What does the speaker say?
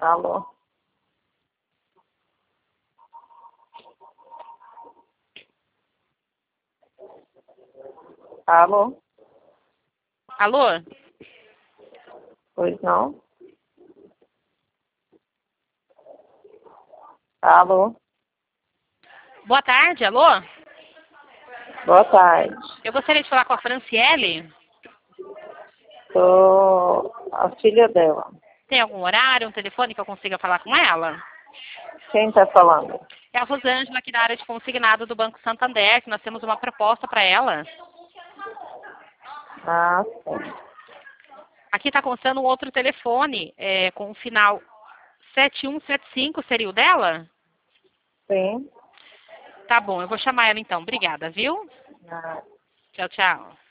Alô? Alô? Alô? Pois não? Alô? Boa tarde, alô? Boa tarde. Eu gostaria de falar com a Franciele. Sou a filha dela. Tem algum horário, um telefone que eu consiga falar com ela? Quem está falando? É a Rosângela aqui da área de consignado do Banco Santander, que nós temos uma proposta para ela. Ah, sim. Aqui está constando um outro telefone, com o final 7175, seria o dela? Sim. Tá bom, eu vou chamar ela então. Obrigada, viu? Ah. Tchau, tchau.